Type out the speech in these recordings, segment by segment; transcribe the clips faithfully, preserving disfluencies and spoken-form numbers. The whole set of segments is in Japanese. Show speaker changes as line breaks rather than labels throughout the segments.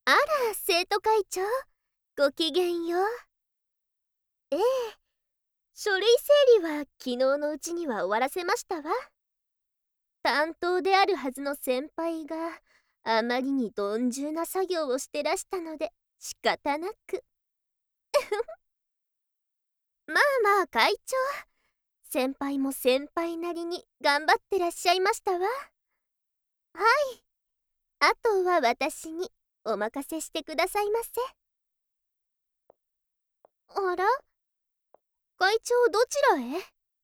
あら、生徒会長、ごきげんよう。ええ、書類整理は昨日のうちには終わらせましたわ。担当であるはずの先輩があまりに鈍重な作業をしてらしたので仕方なく。まあまあ会長、先輩も先輩なりに頑張ってらっしゃいましたわ。はい、あとは私にお任せしてくださいませ。あら、会長どちらへ？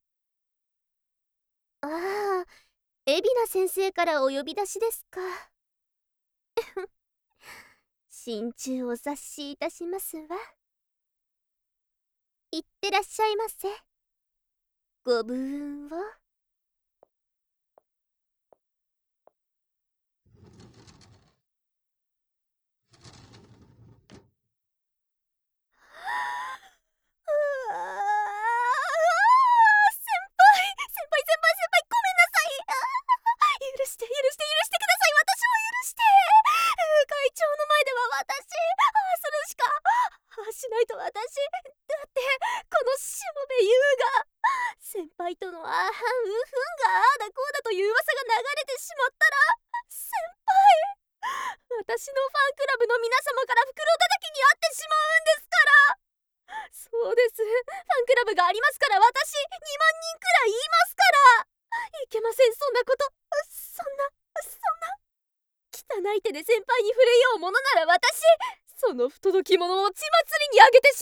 ああ、海老名先生からお呼び出しですか。心中お察しいたしますわ。いってらっしゃいませ。ご武運を。ああ、先輩先輩先輩先輩、ごめんなさい。あー許して許して許してください。私を許して。会長の前では私、ああするしかああしないと。私だってこのしもべ優が先輩とのあーはんうふんがああだこうだという噂が流れてしまったら、先輩、私のファンクラブの皆様から袋叩きにあってしまうんですから。そうです、ファンクラブがありますから、私にまんにんくらい言いますから。いけません、そんなこと。そんなそんな汚い手で先輩に触れようものなら、私その不届き者を血祭りにあげてし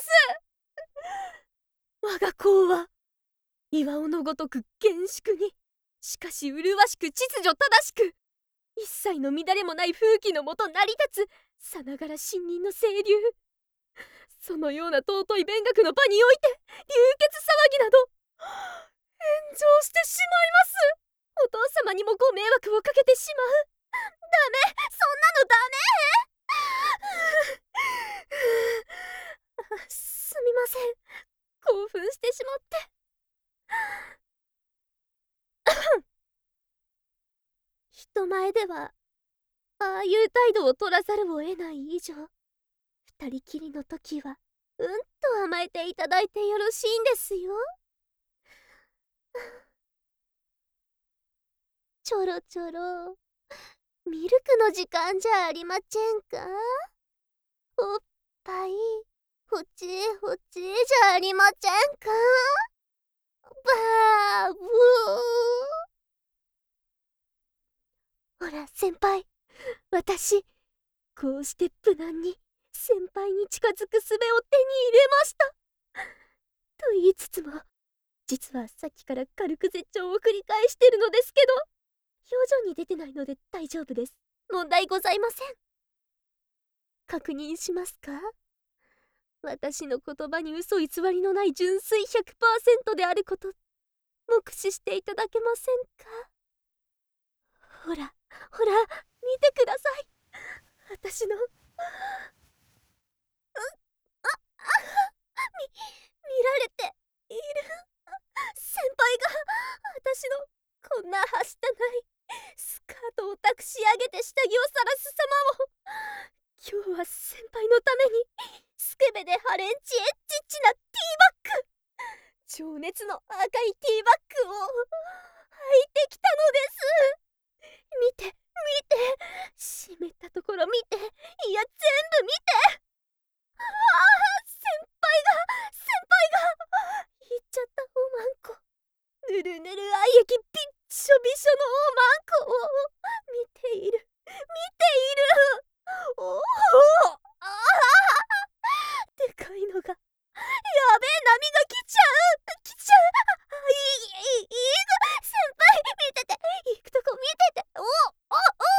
まいます。我が校は岩尾のごとく厳粛に、しかし麗しく秩序正しく、一切の乱れもない風紀のもと成り立つさながら新任の清流。そのような尊い勉学の場において流血騒ぎなど炎上してしまいます。お父様にもご迷惑をかけてしまう。ダメ、そんなのダメ。すみません、興奮してしまって。人前ではああいう態度を取らざるを得ない以上、二人きりの時はうんと甘えていただいてよろしいんですよ。ちょろちょろミルクの時間じゃありませんか。おっぱいほちほちじゃありませんか。バーブー。ほら先輩、私こうして無難に先輩に近づく術を手に入れました。と言いつつも、実はさっきから軽く絶頂を繰り返してるのですけど、表情に出てないので大丈夫です。問題ございません。確認しますか。私の言葉に嘘偽りのない純粋 ひゃくパーセント であること、目視していただけませんか。ほらほら見てください、私の。ああみ見られている。先輩が私のこんなはしたないスカートをたくし上げて下着を晒す様を、今日は先輩のためにスケベでハレンチエッチッチなティーバッグ、情熱の赤いティーバッグを履いてきたのです。見て見て、湿ったところ見て、いや全部見て。ああ、先輩が先輩が言っちゃったおまんこ、ぬるぬる愛液びっしょびしょのおまんこを見ている見ている。おお、ああ、でかいのが、やべえ、波が来ちゃう来ちゃう。あいいいいいく先輩見てて、行くとこ見てて。おおおおお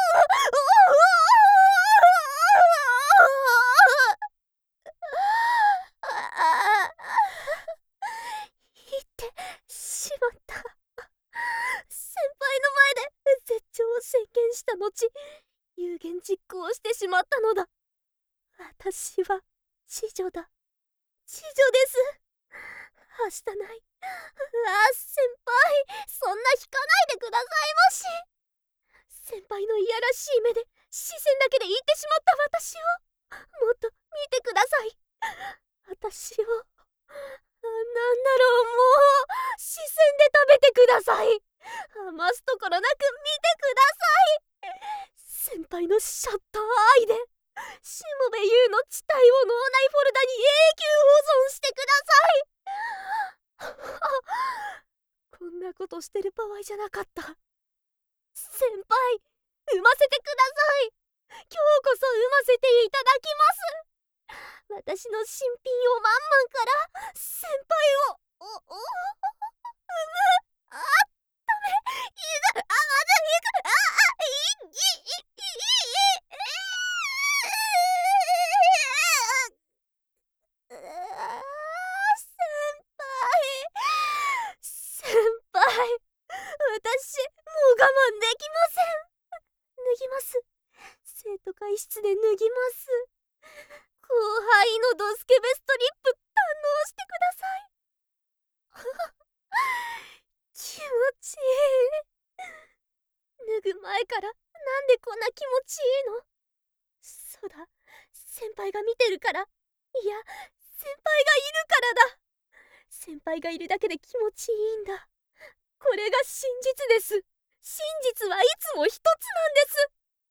ああ、言ってしまった。先輩の前で絶頂を宣言した後、有言実行してしまったのだ。私は痴女だ。痴女です。はしたない。ああ、先輩、そんな引かないでくださいまし。先輩のいやらしい目で視線だけで言ってしまった私をもっと見てください。私をあなんだろう、もう視線で食べてください。余すところなく見てください。先輩のシャッターアイでしもべ優の地帯を脳内フォルダに永久保存してください。こんなことしてる場合じゃなかった。先輩、産ませてください。今日こそ産ませていただきます。私の新品をまんまんから先輩をおお産む。あダメ、いがあまずいくあいいいい先輩先輩、私もう我慢できません。脱ぎます。生徒会室で脱ぎます。後輩のドスケベストリップ堪能してください。気持ちいい。脱ぐ前からなんでこんな気持ちいいの？そうだ、先輩が見てるから。いや、先輩がいるからだ。先輩がいるだけで気持ちいいんだ。これが真実です。真実はいつも一つなんです。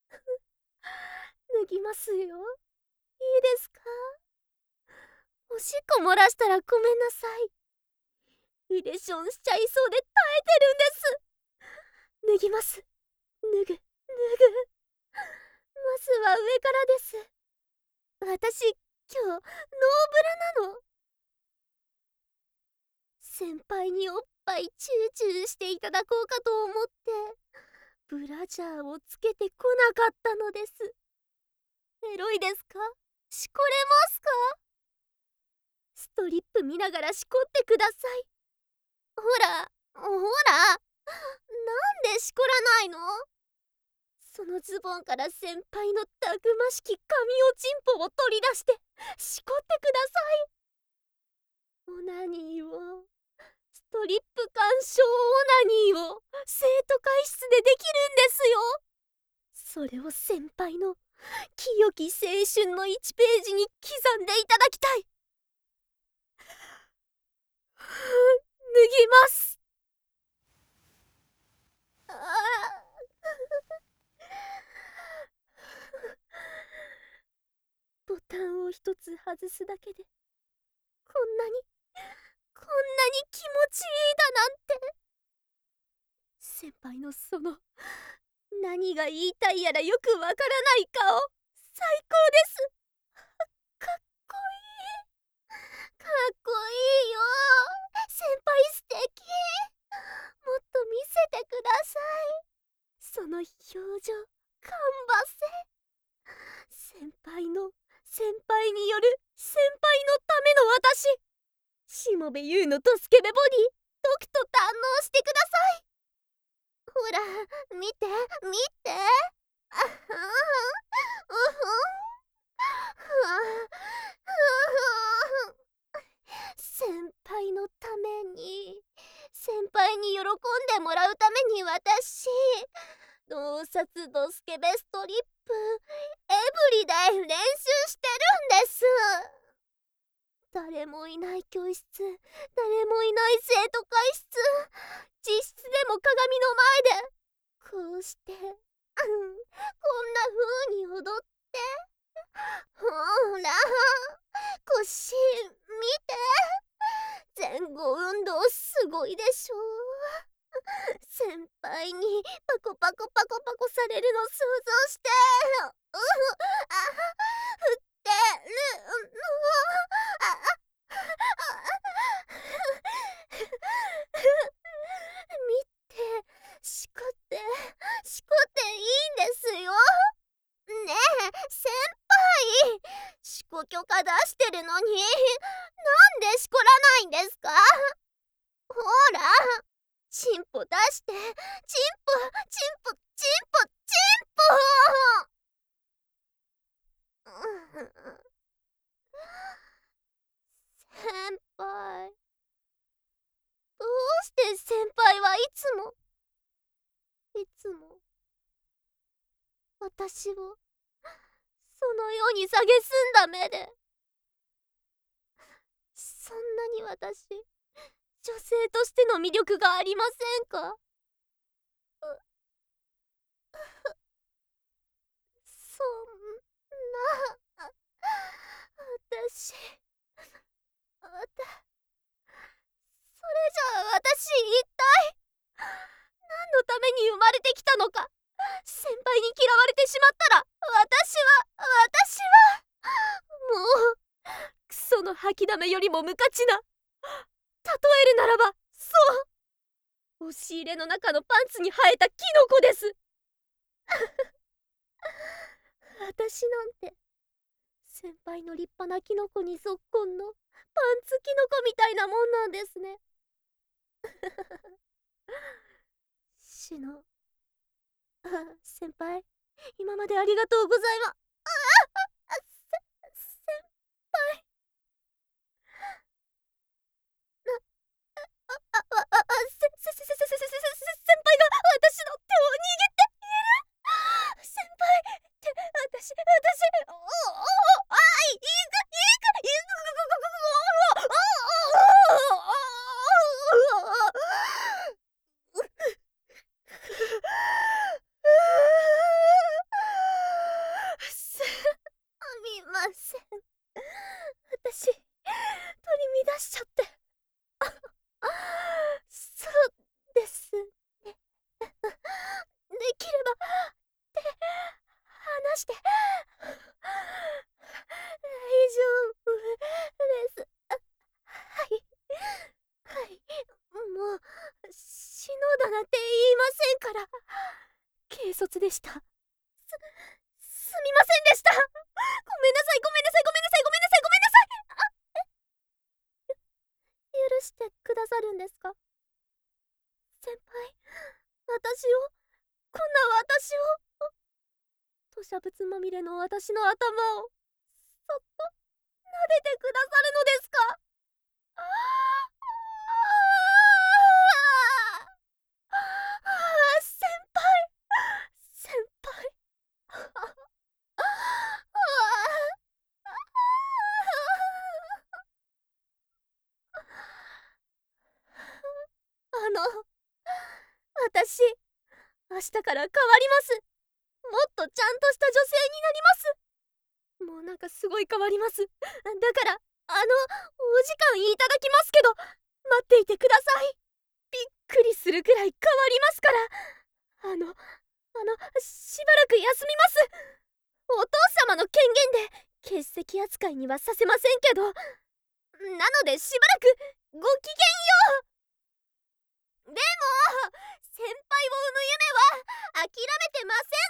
脱ぎますよ。いいですか？おしっこ漏らしたらごめんなさい。ウレションしちゃいそうで耐えてるんです。脱ぎます。脱ぐ、脱ぐ。まずは上からです。私、今日、ノーブラなの。先輩におっぱいチューチューしていただこうかと思って、ブラジャーをつけてこなかったのです。エロいですか？しこれますか？ストリップ見ながらしこってください。ほら、ほら、なんでしこらないの？そのズボンから先輩のたくましき神おちんぽを取り出してしこってください。オナニーを、ストリップ鑑賞オナニーを生徒会室でできるんですよ。それを先輩の清き青春のいちページに刻んでいただきたい。脱ぎます。あボタンを一つ外すだけでこんなにこんなに気持ちいいだなんて。先輩のその何が言いたいやらよくわからない顔、最高です。かっこいい、かっこいいよ。先輩素敵。もっと見せてください。その表情、かんばせ。先輩の先輩による先輩のための私、しもべ優のドスケベボディ、とくと堪能してください。ほら、見て見て。あはん、うふん、先輩のために、先輩に喜んでもらうために私、洞察ドスケベストリップエブリデイ練習してるんです。誰もいない教室、誰もいない生徒会室、実質でも鏡の前でこうして、うん、こんな風に踊って、ほら腰見て、前後運動すごいでしょ。先輩にパコパコパコパコされるの想像して、うあ振ってるの。あ見て、しこってしこっていいんですよ。ねえ先輩、しこ許可出してるのになんでしこらないんですか？ほら、チンポ出して、チンポチンポチンポチンポ。先輩、どうして先輩はいつもいつも私私をそのように蔑んだ目で。そんなに私、女性としての魅力がありませんか？そんな、私、わた、それじゃあ私一体、何のために生まれてきたのか。先輩に嫌われてしまったら、私は、私は、もう、クソの吐きだめよりも無価値な。例えるならば、そう、押し入れの中のパンツに生えたキノコです。私なんて、先輩の立派なキノコにそっこんのパンツキノコみたいなもんなんですね。しの、あ、先輩、今までありがとうございま、ああ、せ、先輩。な、あ、あ、あ、あ、あ、せ、せ、せ、せ、せ、せ、せ、せ、せ、先輩が私の手を握っている。先輩って私、私、お、お、お、あ、い、いく、いく、いく、すみません。私、取り乱しちゃって。そうですね。できれば、手、離して。大丈夫です。はい。はい。もう、篠田なんて言いませんから。軽率でした。す、すみませんでした。ごめんなさい、ごめんなさい、ごめんなさい、ごめんなさい、ごめんなさい。あ、え、許してくださるんですか？先輩、私を、こんな私を、吐砂物まみれの私の頭を、そっと撫でてくださるのですか？ああ、先輩、先輩。あの、私、明日から変わります。もっとちゃんとした女性になります。もうなんかすごい変わります。だから、あの、お時間いただきますけど、待っていてください。びっくりするくらい変わりますから。あの、あの、しばらく休みます。お父様の権限で欠席扱いにはさせませんけど、なのでしばらくごきげんよう。でも、先輩を産む夢は諦めてません。